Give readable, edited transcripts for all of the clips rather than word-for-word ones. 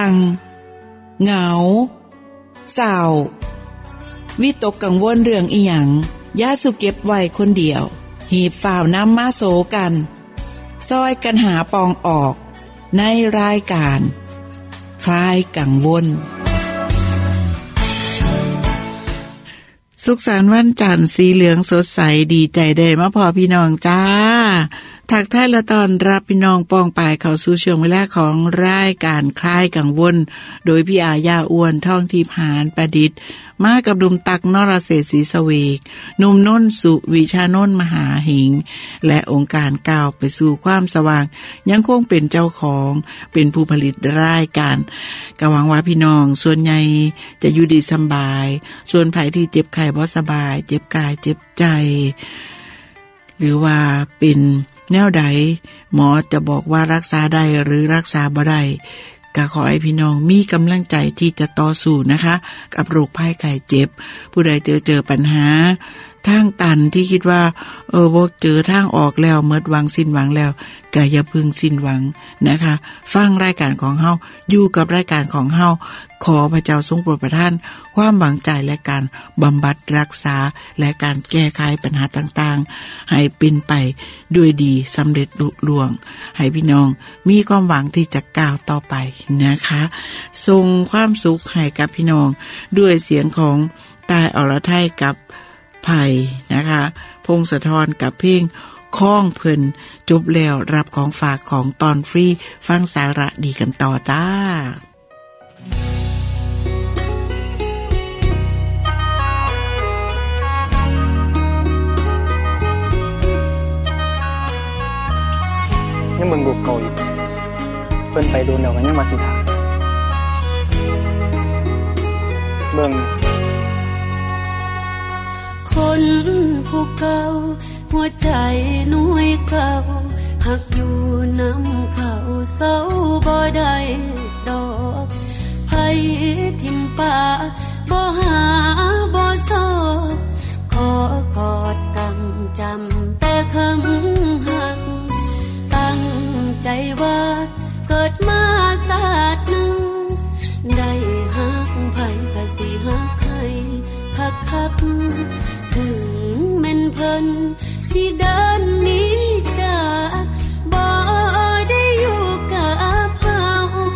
งเหงาเศร้าวิตกกังวลเรื่องอีหยังอย่าสุเก็บไว้คนเดียวหีบฝ่าวนำมาโสกันซอยกันหาปองออกในรายการคลายกังวลสุขสันต์วันจันทร์สีเหลืองสดใสดีใจได้มาพอพี่น้องจ้าทักทายและต้อนรับพี่น้องปองปายเข้าสู่ช่วงเวลาของรายการคลายกังวลโดยพี่อาญาอ้วนท่องทิพย์หานประดิษฐ์มากับดุมตักนรเศรษฐศรีสเวกหนุ่มน้นสุวิชานนท์มหาหิงและองค์การก้าวไปสู่ความสว่างยังคงเป็นเจ้าของเป็นผู้ผลิตรายการก็หวังว่าพี่น้องส่วนใหญ่จะอยู่ดีสบายส่วนไผที่เจ็บไข้บ่สบายเจ็บกายเจ็บใจหรือว่าเป็นแนวใดหมอจะบอกว่ารักษาได้หรือรักษาบ่ได้ก็ขอให้พี่น้องมีกำลังใจที่จะต่อสู้นะคะกับโรคภัยไข้เจ็บผู้ใดเจอปัญหาทางตันที่คิดว่าบ่เจอทางออกแล้วหมดหวังสิ้นหวังแล้วก็อย่าพึงสิ้นหวังนะคะฟังรายการของเฮาอยู่กับรายการของเฮาขอพระเจ้าทรงโปรดประทานความหวังใจและการบำบัดรักษาและการแก้ไขปัญหาต่างๆให้เป็นไปด้วยดีสำเร็จลุล่วงให้พี่น้องมีความหวังที่จะก้าวต่อไปนะคะส่งความสุขให้กับพี่น้องด้วยเสียงของตายอรไทยกับไผ่นะคะพงศธรกับเพลงข้องเพิ่นจบแล้วรับของฝากของตอนฟรีฟังสาระดีกันต่อจ้ายังเบิ่งรูปเก่าอยู่เพิ่นไปโดนแล้วก็ยังมาสิถามเบิ่งคนผู้เก่าหัวใจน้อยเก่าหักอยู่น้ำเขาเศร้าบ่ได้ดอกไผทิ่มป่าบ่หาบ่ซอกขอกอดกันจำแต่คำหักตั้งใจว่าเกิดมาศาสตร์หนึ่งได้หักไผก็สิหักให้คักๆถึงแม่นเพิ่นที่เดินหนีจากบ่ได้อยู่กับเฮา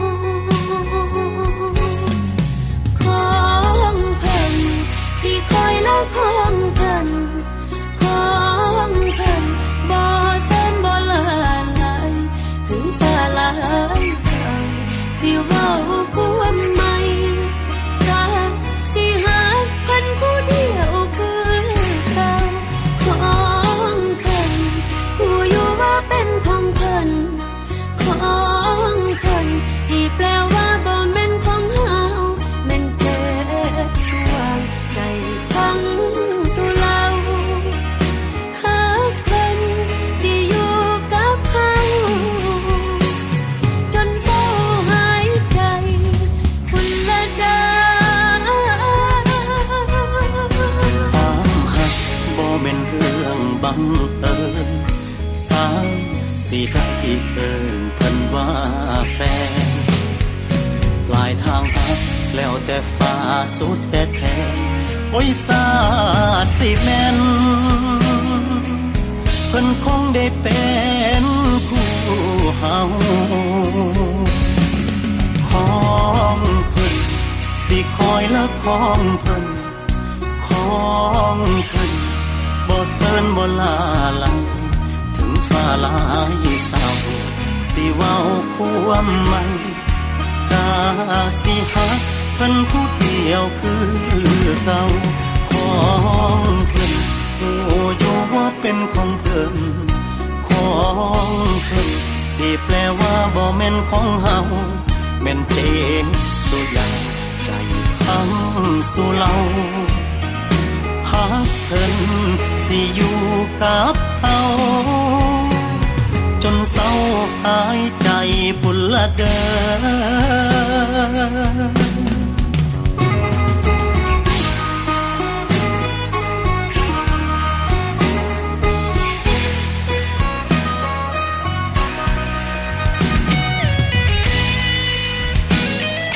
ของเพิ่นสิคอยแล้วของเพิ่นของเพิ่นบ่แสนบ่ละลายถึงจะลายสั่งสิเว้าความใหม่ก็สิหักเพิ่นผู้เดียวคือเก่าของเพิ่นผู้อยู่ว่าเป็นของเพิ่นของเพิ่นที่แปลว่าบ่แม่นของเฮาแม่นเจ็บช่วงใจพังสู่เราหักเพิ่นสิอยู่กับเฮาจนเศร้าหายใจพุ่นละดาบ่แม่นเรื่องบังเอิญสาวสิได้เอิ้นเพิ่นว่าแฟนปลายทางพักแล้วแต่ฟ้าสุดแต่แทนโอ้ยสาดสิแม่นเพิ่นคงได้เป็นคู่เฮาของเพิ่นสิคอยละของเพิ่นของเพิ่นบ่เซินบ่ลาลาถึงฟ้าลายเศร้าสิเว้าความใหม่กาสิหักเพิ่นผู้เดียวคือเก่าของเพิ่นโอ้อยู่ว่าเป็นของเพิ่นของเพิ่นที่แปลว่าบ่แม่นของเฮาแม่นเจ็บสุดยาใจพังสู่เราหักเพิ่นสิอยู่กับเฮาจนเศร้าหายใจพุ่นละเด้อ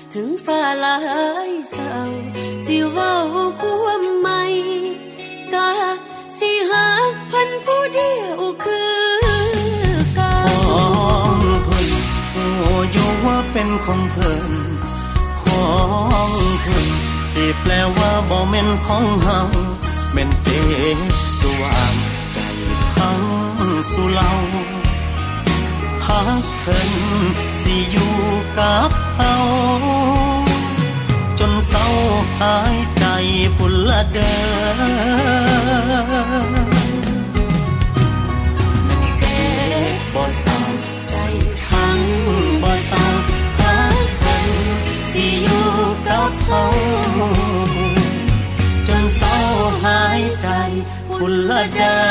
ถึงฟ้าหลายเศร้าสิเว้าความใหม่กะสิหักพันผู้เดียวคือเก่าของเพิ่นโอ้อยู่ว่าเป็นของเพิ่นของเพิ่นที่แปลว่าบ่แม่นของเฮาแม่นเจ็บสว่างใจพังสุเหล่าหักเพิ่นสิอยู่กับเฮาจนเศร้าหายใจพุ่นละเด้อแม่นเจ็บบ่เศร้าใจพังบ่เศร้าหักเพิ่นสิอยู่กับเฮาจนเศร้าหายใจพุ่นละเด้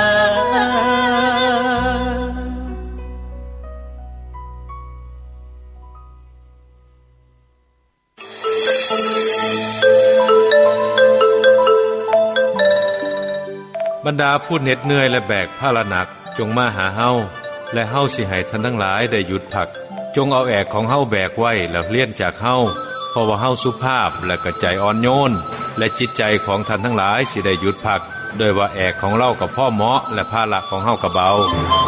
อบรรดาผู้เหน็ดเหนื่อยและแบกภาระหนักจงมาหาเฮาและเฮาสิให้ท่านทั้งหลายได้หยุดพักจงเอาแอกของเฮาแบกไว้แล้วเลี่ยนจากเฮาเพราะว่าเฮาสุภาพและก็ใจอ่อนโยนและจิตใจของท่านทั้งหลายสิได้หยุดพักโดยว่าแอกของเรากับพ่อเหมาะและภาระของเฮาก็เบา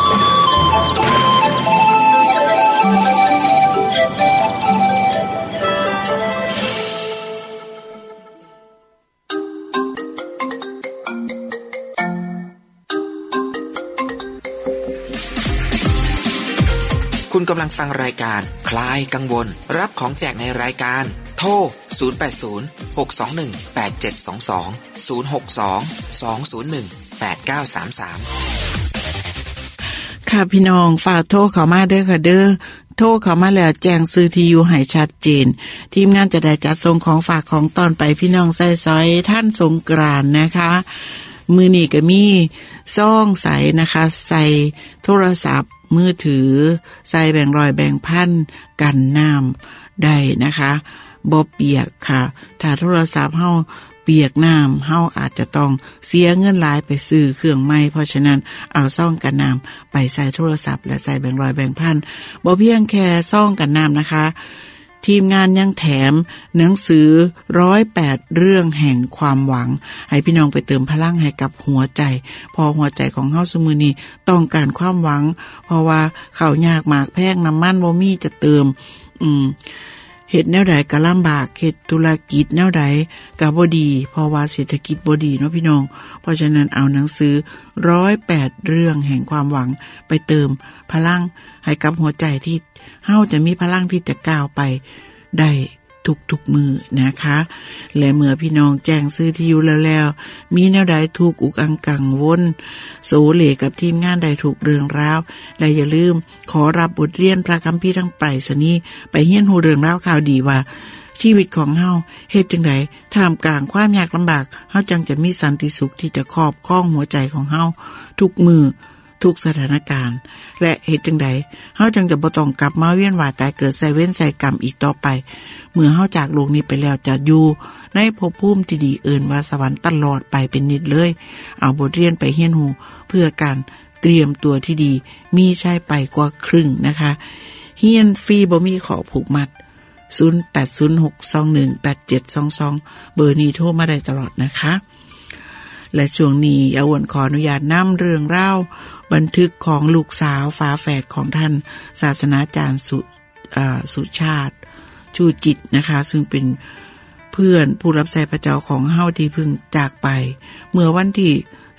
คุณกำลังฟังรายการคลายกังวลรับของแจกในรายการโทร080 621 8722 062 201 8933 ค่ะพี่น้องฝากโทรเข้ามาเด้อค่ะเด้อโทรเข้ามาแล้วแจ้งซื้อที่อยู่ให้ชัดเจนทีมงานจะได้จัดส่งของฝากของตอนไปพี่น้องใส่ซอยท่านสงกรานต์นะคะมื้อนี้ก็มีซองใสนะคะใส่โทรศัพท์มือถือใส่แบ่งร้อยแบ่งพันกันน้ำได้นะคะบ่เปียกค่ะถ้าโทรศัพท์เฮาเปียกน้ำเฮาอาจจะต้องเสียเงินหลายไปซื้อเครื่องใหม่เพราะฉะนั้นเอาซองกันน้ำไปใส่โทรศัพท์และใส่แบ่งร้อยแบ่งพันบ่เพียงแค่ซองกันน้ำนะคะทีมงานยังแถมหนังสือ108เรื่องแห่งความหวังให้พี่น้องไปเติมพลังให้กับหัวใจพอหัวใจของเฮาซุมื้อนี้ต้องการความหวังเพราะว่าข้าวยากหมากแพงน้ำมันบ่มีจะเติมเฮ็ดแนวใดก็ลำบากเฮ็ดธุรกิจแนวใดก็บ่ดีเพราะว่าเศรษฐกิจบ่ดีเนาะพี่น้องเพราะฉะนั้นเอาหนังสือ108เรื่องแห่งความหวังไปเติมพลังให้กับหัวใจที่เฮาจะมีพลังที่จะก้าวไปได้ทุกๆมือนะคะและเมื่อพี่น้องแจ้งซื้อที่อยู่แล้วมีแนวใดถูกอุกอังกังวลโสเลกับทีมงานใดถูกเรื่องราวและอย่าลืมขอรับบทเรียนพระคัมภีร์ทั้งไปรษณีย์ไปเรียนรู้เรื่องราวข่าวดีว่าชีวิตของเฮาเฮ็ดจังได๋ท่ามกลางความยากลำบากเฮาจังจะมีสันติสุขที่จะครอบครองหัวใจของเฮาทุกมือทุกสถานการณ์และเหตุจังใดเฮาจังจะบ่ต้องกลับมาเวียนว่ายตายเกิดใส่เว้นใส่กรรมอีกต่อไปเมื่อเฮาจากโลกนี้ไปแล้วจะอยู่ในภพภูมิที่ดีเอิ้นว่าสวรรค์ตลอดไปเป็นนิจเลยเอาบทเรียนไปเรียนรู้เพื่อการเตรียมตัวที่ดีมีใช้ไปกว่าครึ่งนะคะเรียนฟรีบ่มีขอผูกมัด0806218722เบอร์นี้โทรมาได้ตลอดนะคะและช่วงนี้อาวนขออนุญาตนำเรื่องเล่าบันทึกของลูกสาวฝาแฝดของท่านศาสนาจารย์สุชาติชูจิตนะคะซึ่งเป็นเพื่อนผู้รับใช้พระเจ้าของเฮาที่เพิ่งจากไปเมื่อวันที่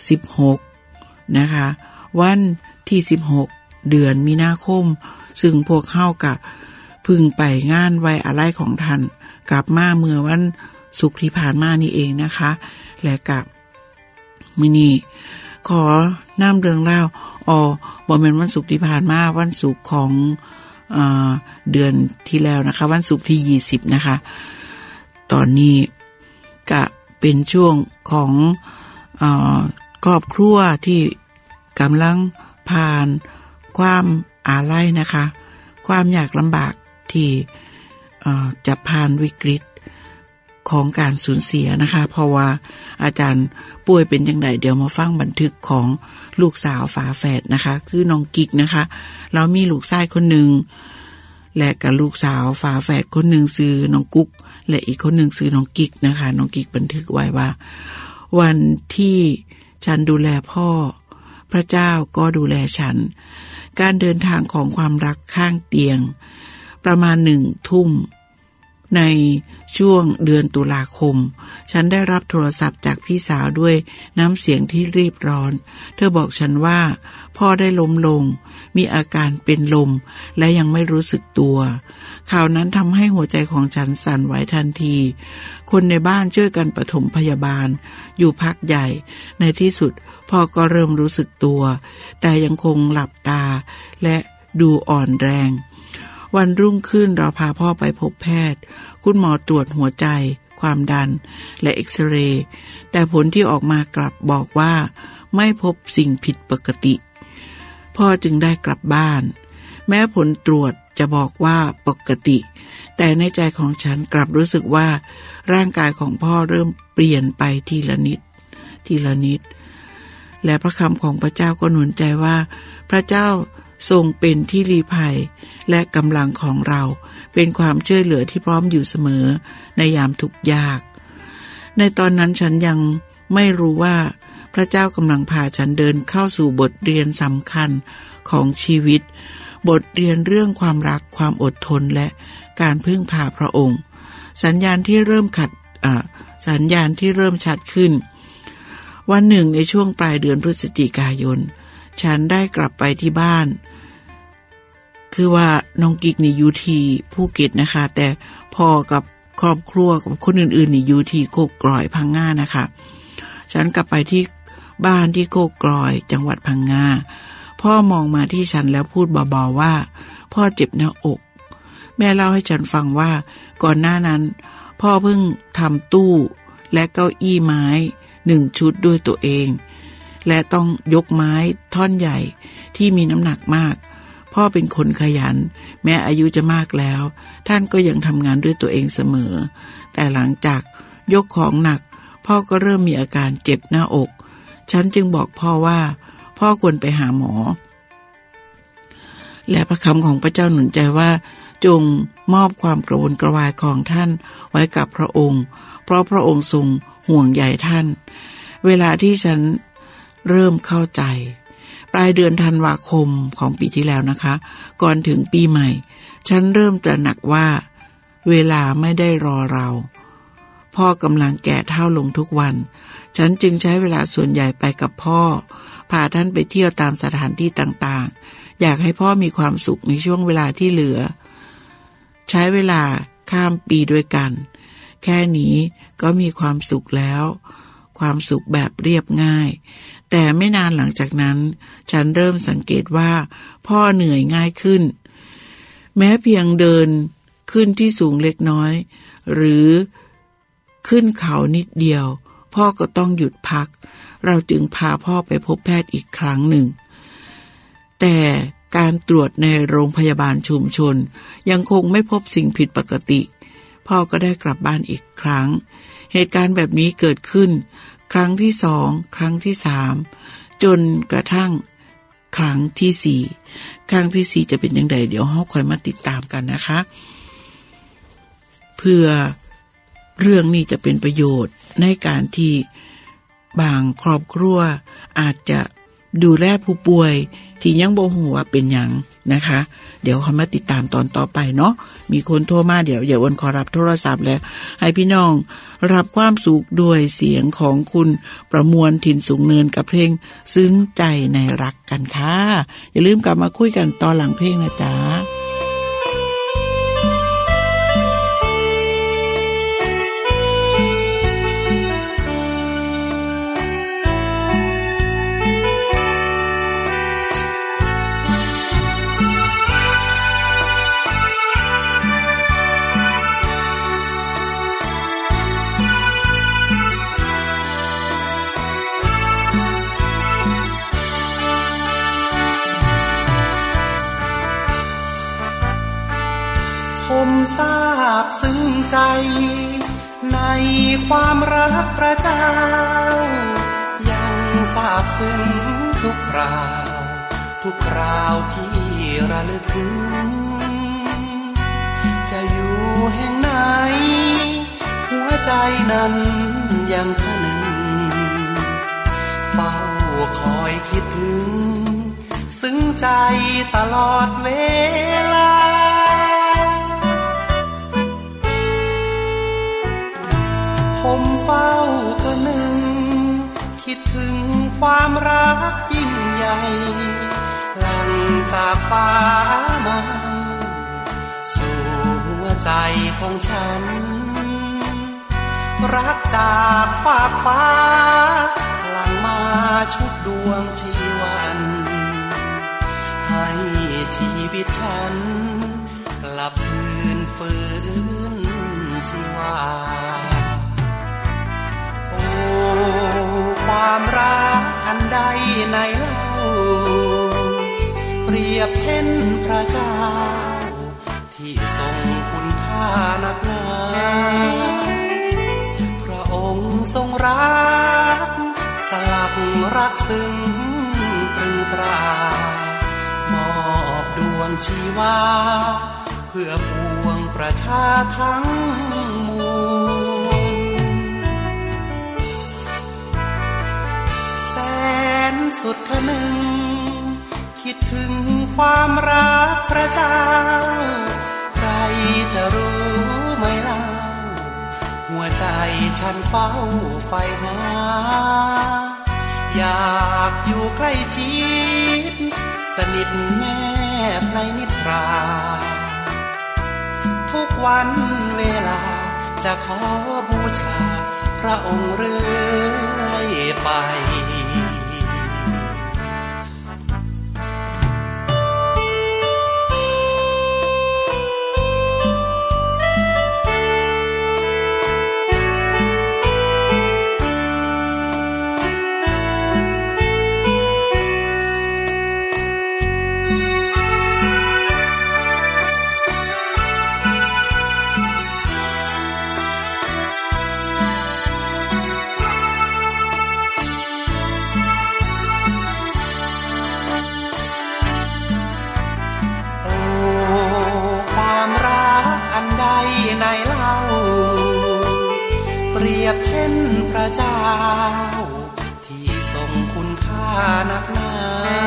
16นะคะวันที่16เดือนมีนาคมซึ่งพวกเฮาก็เพิ่งไปงานไว้อาลัยของท่านกลับมาเมื่อวันศุกร์ที่ผ่านมานี่เองนะคะและกับมื้อนี้ขอนำเรื่องเล่าบ่แม่นวันศุกร์ที่ผ่านมาวันศุกร์ของเดือนที่แล้วนะคะวันศุกร์ที่20นะคะตอนนี้ก็เป็นช่วงของครอบครัวที่กำลังผ่านความอาลัยนะคะความยากลำบากที่จะผ่านวิกฤตของการสูญเสียนะคะเพราะว่าอาจารย์ป่วยเป็นจังไดเดี๋ยวมาฟังบันทึกของลูกสาวฝาแฝดนะคะคือน้องกิ๊กนะคะเรามีลูกชายคนหนึ่งและกับลูกสาวฝาแฝดคนหนึ่งชื่อน้องกุ๊กและอีกคนหนึ่งชื่อน้องกิ๊กนะคะน้องกิ๊กบันทึกไว้ว่าวันที่ฉันดูแลพ่อพระเจ้าก็ดูแลฉันการเดินทางของความรักข้างเตียงประมาณ1 ทุ่มในช่วงเดือนตุลาคมฉันได้รับโทรศัพท์จากพี่สาวด้วยน้ำเสียงที่รีบร้อนเธอบอกฉันว่าพ่อได้ล้มลงมีอาการเป็นลมและยังไม่รู้สึกตัวข่าวนั้นทำให้หัวใจของฉันสั่นไหวทันทีคนในบ้านช่วยกันปฐมพยาบาลอยู่พักใหญ่ในที่สุดพ่อก็เริ่มรู้สึกตัวแต่ยังคงหลับตาและดูอ่อนแรงวันรุ่งขึ้นเราพาพ่อไปพบแพทย์คุณหมอตรวจหัวใจความดันและเอ็กซเรย์แต่ผลที่ออกมากลับบอกว่าไม่พบสิ่งผิดปกติพ่อจึงได้กลับบ้านแม้ผลตรวจจะบอกว่าปกติแต่ในใจของฉันกลับรู้สึกว่าร่างกายของพ่อเริ่มเปลี่ยนไปทีละนิดทีละนิดและพระคำของพระเจ้าก็หนุนใจว่าพระเจ้าทรงเป็นที่ลี้ภัยและกำลังของเราเป็นความช่วยเหลือที่พร้อมอยู่เสมอในยามทุกข์ยากในตอนนั้นฉันยังไม่รู้ว่าพระเจ้ากำลังพาฉันเดินเข้าสู่บทเรียนสำคัญของชีวิตบทเรียนเรื่องความรักความอดทนและการพึ่งพาพระองค์สัญญาณที่เริ่มชัดขึ้นวันหนึ่งในช่วงปลายเดือนพฤศจิกายนฉันได้กลับไปที่บ้านคือว่าน้องกิ๊กนี่อยู่ที่ภูเก็ตนะคะแต่พ่อกับครอบครัวกับคนอื่นๆนี่อยู่ที่โคกกลอยพังงานะคะฉันกลับไปที่บ้านที่โคกกลอยจังหวัดพังงาพ่อมองมาที่ฉันแล้วพูดเบาๆว่าพ่อเจ็บหน้าอกแม่เล่าให้ฉันฟังว่าก่อนหน้านั้นพ่อเพิ่งทำตู้และเก้าอี้ไม้1 ชุดด้วยตัวเองและต้องยกไม้ท่อนใหญ่ที่มีน้ำหนักมากพ่อเป็นคนขยันแม้อายุจะมากแล้วท่านก็ยังทำงานด้วยตัวเองเสมอแต่หลังจากยกของหนักพ่อก็เริ่มมีอาการเจ็บหน้าอกฉันจึงบอกพ่อว่าพ่อควรไปหาหมอและพระคำของพระเจ้าหนุนใจว่าจงมอบความกระวนกระวายของท่านไว้กับพระองค์เพราะพระองค์ทรงห่วงใยท่านเวลาที่ฉันเริ่มเข้าใจปลายเดือนธันวาคมของปีที่แล้วนะคะก่อนถึงปีใหม่ฉันเริ่มตระหนักว่าเวลาไม่ได้รอเราพ่อกำลังแก่เฒ่าลงทุกวันฉันจึงใช้เวลาส่วนใหญ่ไปกับพ่อพาท่านไปเที่ยวตามสถานที่ต่างๆอยากให้พ่อมีความสุขในช่วงเวลาที่เหลือใช้เวลาข้ามปีด้วยกันแค่นี้ก็มีความสุขแล้วความสุขแบบเรียบง่ายแต่ไม่นานหลังจากนั้นฉันเริ่มสังเกตว่าพ่อเหนื่อยง่ายขึ้นแม้เพียงเดินขึ้นที่สูงเล็กน้อยหรือขึ้นเขานิดเดียวพ่อก็ต้องหยุดพักเราจึงพาพ่อไปพบแพทย์อีกครั้งหนึ่งแต่การตรวจในโรงพยาบาลชุมชนยังคงไม่พบสิ่งผิดปกติพ่อก็ได้กลับบ้านอีกครั้งเหตุการณ์แบบนี้เกิดขึ้นครั้งที่2ครั้งที่3จนกระทั่งครั้งที่4ครั้งที่4จะเป็นอย่างไรเดี๋ยวเราค่อยมาติดตามกันนะคะเพื่อเรื่องนี้จะเป็นประโยชน์ในการที่บางครอบครัวอาจจะดูแลผู้ป่วยที่ยังบ่ฮู้ว่าเป็นหยังนะคะเดี๋ยวเขามาติดตามตอนต่อไปเนาะมีคนโทรมาเดี๋ยววันขอรับโทรศัพท์แล้วให้พี่น้องรับความสุขด้วยเสียงของคุณประมวลถิ่นสูงเนินกับเพลงซึ้งใจในรักกันค่ะอย่าลืมกลับมาคุยกันตอนหลังเพลงนะจ๊ะทราบซึ้งใจในความรักพระเจ้ายังทราบซึ้งทุกคราวที่ระลึกถึงใจนั้นยังทะนึงเฝ้าคอยคิดถึงซึ้งใจตลอดเวลาผมเฝ้าก็นึงคิดถึงความรักยิ่งใหญ่หลั่งจากฟ้ามองสู่หัวใจของฉันรักจากฟากฟ้าหลั่งมาชุบดวงชีวันให้ชีวิตฉันกลับคืนฟื้นชีวาโอ้ความรักอันใดในเล่าเปรียบเช่นพระเจ้าที่ทรงคุณค่านักหนาพระองค์ทรงรักสลักรักซึ้งตรึงตรามอบดวงชีวาเพื่อปวงประชาทั้งมวลแสนสุดขนึงคิดถึงความรักพระเจ้าใครจะรู้ไหมเล่าหัวใจฉันเฝ้าใฝ่หาอยากอยู่ใกล้ชิดสนิทแนบในนิทราทุกวันเวลาจะขอบูชาพระองค์เรื่อยไปในเล่าเปรียบเช่นพระเจ้าที่ทรงคุณค่านักหนา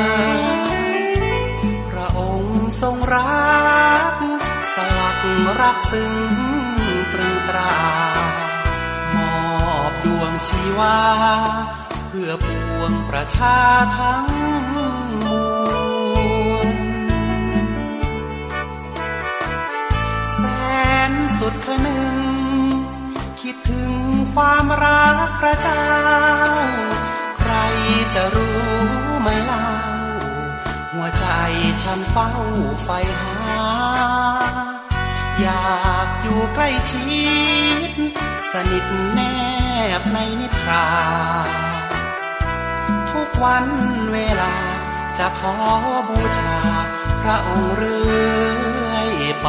พระองค์ทรงรักสลักรักซึ้งตรึงตรามอบดวงชีวาเพื่อปวงประชาทั้งมวลแสนสุดขนึงคิดถึงความรักพระเจ้าใครจะรู้ไหมเล่าหัวใจฉันเฝ้าใฝ่หาอยากอยู่ใกล้ชิดสนิทแนบในนิทราทุกวันเวลาจะขอบูชาพระองค์เรื่อยไป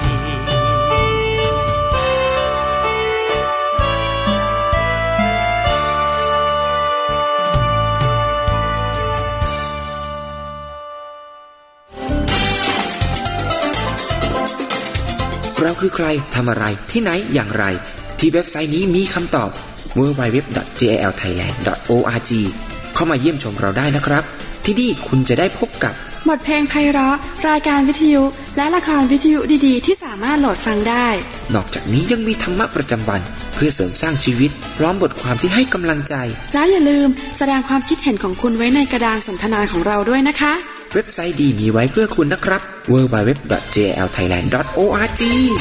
เราคือใครทำอะไรที่ไหนอย่างไรที่เว็บไซต์นี้มีคำตอบ www.jalthailand.org เข้ามาเยี่ยมชมเราได้นะครับที่นี่คุณจะได้พบกับบทเพลงไพเราะรายการวิทยุและละครวิทยุดีๆที่สามารถโหลดฟังได้นอกจากนี้ยังมีธรรมะประจำวันเพื่อเสริมสร้างชีวิตพร้อมบทความที่ให้กำลังใจแล้วอย่าลืมแสดงความคิดเห็นของคุณไว้ในกระดานสนทนาของเราด้วยนะคะเว็บไซต์ดีมีไว้เพื่อคุณนะครับ www.jalthailand.org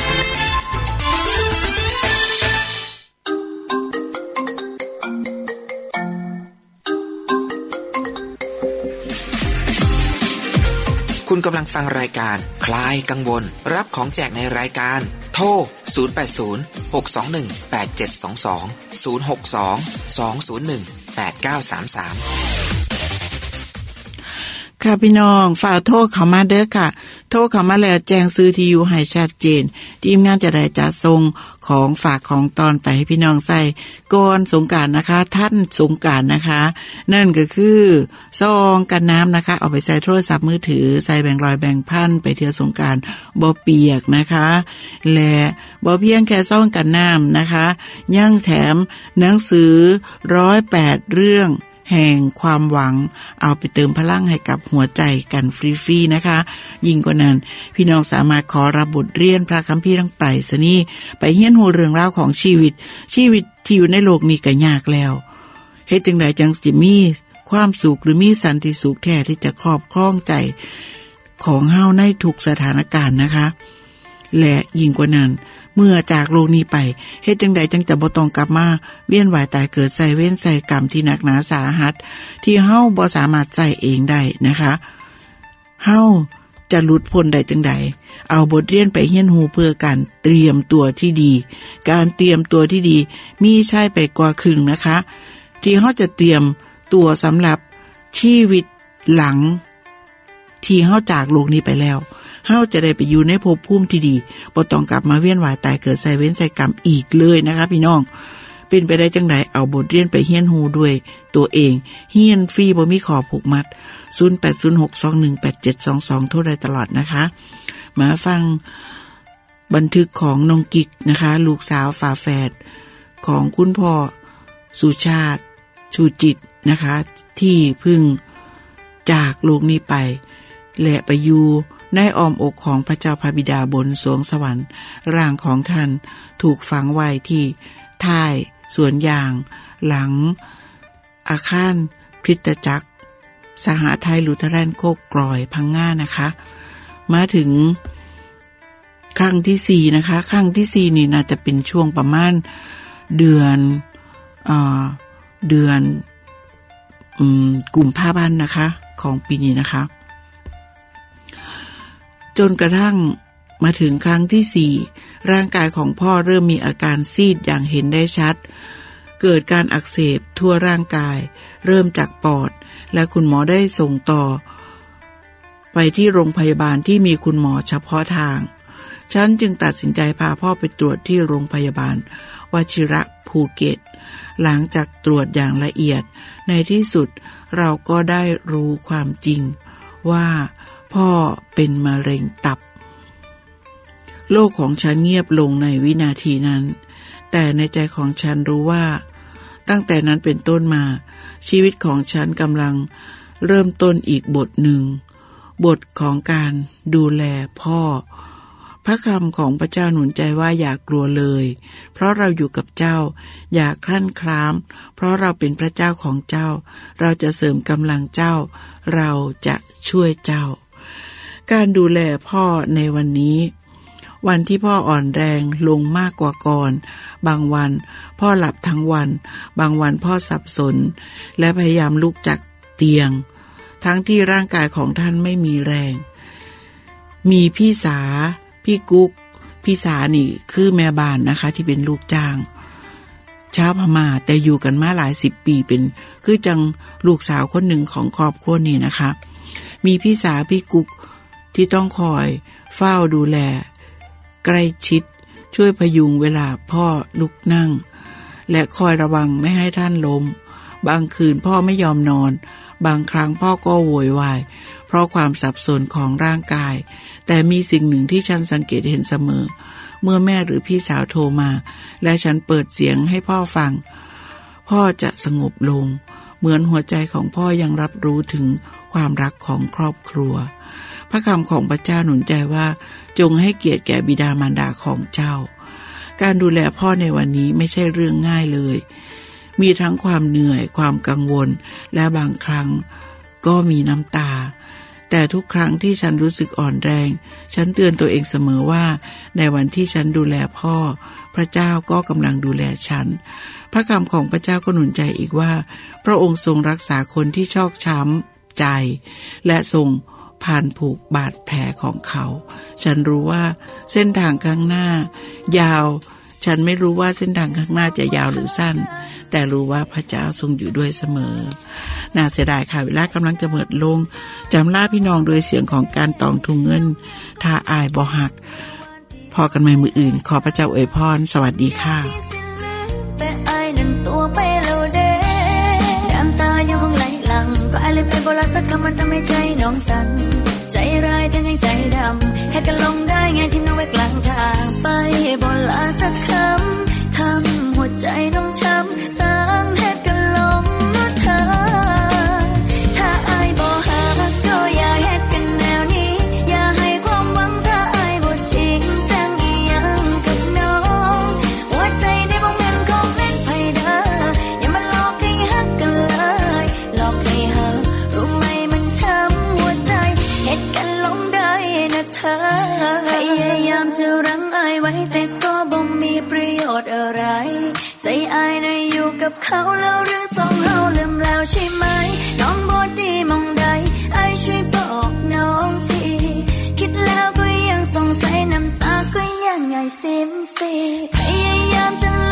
คุณกำลังฟังรายการคลายกังวลรับของแจกในรายการโทร0806218722 062-201-8933 ค่ะพี่น้องฝากโทรเข้ามาเด้อค่ะโทรเข้ามาแล้วแจ้งซื้อที่อยู่ให้ชัดเจนทีมงานจะได้จัดส่งของฝากของตอนไปให้พี่น้องใส่ก่อนสงกรานต์นะคะท่านสงกรานต์นะคะนั่นก็คือซองกันน้ำนะคะเอาไปใส่โทรศัพท์มือถือใส่แบงค์ร้อยแบงค์พันไปเที่ยวสงกรานต์บ่เปียกนะคะและบ่เพียงแค่ซองกันน้ำนะคะยังแถมหนังสือ108เรื่องแห่งความหวังเอาไปเติมพลังให้กับหัวใจกันฟรีๆนะคะยิ่งกว่านั้นพี่น้องสามารถขอรับบทเรียนพระคัมภีร์ทางไปรษณีย์ไปเรียนรู้เรื่องราวของชีวิตที่อยู่ในโลกนี้ก็ยากแล้วเฮ็ดจังได๋จังสิมีความสุขหรือมีสันติสุขแท้ที่จะครอบครองใจของเฮาในทุกสถานการณ์นะคะและยิ่งกว่านั้นเมื่อจากโลกนี้ไปเฮ็ดจังใดจังจะบ่ต้องกลับมาเวียนว่ายตายเกิดใส่เวรใส่กรรมที่หนักหนาสาหัสที่เฮาบ่สามารถใส่เองได้นะคะเฮาจะหลุดพ้นได้จังใดเอาบทเรียนไปเรียนรู้เพื่อการเตรียมตัวที่ดีการเตรียมตัวที่ดีมีใช่ไปกว่าครึ่งนะคะที่เฮาจะเตรียมตัวสำหรับชีวิตหลังที่เฮาจากโลกนี้ไปแล้วเฮาจะได้ไปอยู่ในภพภูมิที่ดีบ่ต้องกลับมาเวียนว่ายตายเกิดใส่เวรใส่กรรมอีกเลยนะคะพี่น้องเป็นไปได้จังไดเอาบทเรียนไปเรียนรู้ด้วยตัวเองเรียนฟรีบ่มีขอผูกมัด0806218722โทรได้ตลอดนะคะมาฟังบันทึกของน้องกิกนะคะลูกสาวฝาแฝดของคุณพ่อสุชาติชูจิตนะคะที่เพิ่งจากโลกนี้ไปและไปอยู่ในอ้อมอกของพระเจ้าพระบิดาบนสวงสวรรค์ร่างของท่านถูกฝังไว้ที่ท้ายสวนยางหลังอาคารคริสตจักรสหไทยลูเทอรันโคกกลอยพังงานะคะมาถึงครั้งที่4นะคะครั้งที่4นี่น่าจะเป็นช่วงประมาณเดือนกุมภาพันธ์นะคะของปีนี้นะคะจนกระทั่งมาถึงครั้งที่4ร่างกายของพ่อเริ่มมีอาการซีดอย่างเห็นได้ชัดเกิดการอักเสบทั่วร่างกายเริ่มจากปอดและคุณหมอได้ส่งต่อไปที่โรงพยาบาลที่มีคุณหมอเฉพาะทางฉันจึงตัดสินใจพาพ่อไปตรวจที่โรงพยาบาลวชิระภูเก็ตหลังจากตรวจอย่างละเอียดในที่สุดเราก็ได้รู้ความจริงว่าพ่อเป็นมะเร็งตับโลกของฉันเงียบลงในวินาทีนั้นแต่ในใจของฉันรู้ว่าตั้งแต่นั้นเป็นต้นมาชีวิตของฉันกำลังเริ่มต้นอีกบทหนึ่งบทของการดูแลพ่อพระคำของพระเจ้าหนุนใจว่าอย่ากลัวเลยเพราะเราอยู่กับเจ้าอย่าครั่นคร้ามเพราะเราเป็นพระเจ้าของเจ้าเราจะเสริมกำลังเจ้าเราจะช่วยเจ้าการดูแลพ่อในวันนี้วันที่พ่ออ่อนแรงลงมากกว่าก่อนบางวันพ่อหลับทั้งวันบางวันพ่อสับสนและพยายามลุกจากเตียงทั้งที่ร่างกายของท่านไม่มีแรงมีพี่สาพี่กุ๊กพี่สานี่คือแม่บ้านนะคะที่เป็นลูกจ้างชาวพม่าแต่อยู่กันมาหลาย10 ปีเป็นคือจังลูกสาวคนหนึ่งของครอบครัวนี้นะคะมีพี่สาพี่กุ๊กที่ต้องคอยเฝ้าดูแลใกล้ชิดช่วยพยุงเวลาพ่อลุกนั่งและคอยระวังไม่ให้ท่านล้มบางคืนพ่อไม่ยอมนอนบางครั้งพ่อก็โวยวายเพราะความสับสนของร่างกายแต่มีสิ่งหนึ่งที่ฉันสังเกตเห็นเสมอเมื่อแม่หรือพี่สาวโทรมาและฉันเปิดเสียงให้พ่อฟังพ่อจะสงบลงเหมือนหัวใจของพ่อยังรับรู้ถึงความรักของครอบครัวพระคำของพระเจ้าหนุนใจว่าจงให้เกียรติแก่บิดามารดาของเจ้าการดูแลพ่อในวันนี้ไม่ใช่เรื่องง่ายเลยมีทั้งความเหนื่อยความกังวลและบางครั้งก็มีน้ำตาแต่ทุกครั้งที่ฉันรู้สึกอ่อนแรงฉันเตือนตัวเองเสมอว่าในวันที่ฉันดูแลพ่อพระเจ้าก็กำลังดูแลฉันพระคำของพระเจ้าก็หนุนใจอีกว่าพระองค์ทรงรักษาคนที่ชอกช้ำใจและทรงผ่านผูกบาดแผลของเขาฉันรู้ว่าเส้นทางข้างหน้ายาวฉันไม่รู้ว่าเส้นทางข้างหน้าจะยาวหรือสั้นแต่รู้ว่าพระเจ้าทรงอยู่ด้วยเสมอน่าเสียดายค่ะเวลากำลังจะหมดลงจำลาพี่น้องโดยเสียงของการตองทุงเงินถ้าอายบ่หักพอกันใหม่มื้ออื่นขอพระเจ้าอวยพรสวัสดีค่ะแต่อายนั้นตัวไปแล้วเด้น้ำตายังคงไหลหลังก็อายเลยไปบ่ละสักคำมันทำให้ใจน้องสั่นใจร้ายแต่ยังใจดำแค่กันลงได้ไงที่น้องไว้กลางทางไปบ่ละสักคำทำหัวใจน้องช้ำสร้างแค่กันลงนะเธอถ้าอายบ่หักก็อย่าเฮ็ดกันแนวนี้อย่าให้ความหวังถ้าอายบ่จริงจังอีหยังกับน้องหัวใจได้บ่แม่นของเล่นไผเด้ออย่ามาหลอกให้ฮักกันเลยหลอกให้ฮักรู้ไหมมันช้ำหัวใจเฮ็ดกันลงได้นะเธอพยายามจะรั้งอายไว้แต่ก็บ่มีประโยชน์อะไรใจอายน่ะอยู่กับเขาแล้วเรื่องสองเฮาลืมแล้วใช่ไหมน้องบ่ดีมองใดอายช่วยบอกน้องทีคิดแล้วก็ยังสงสัยน้ำตาก็ยังไงซิมซีพยายามจะ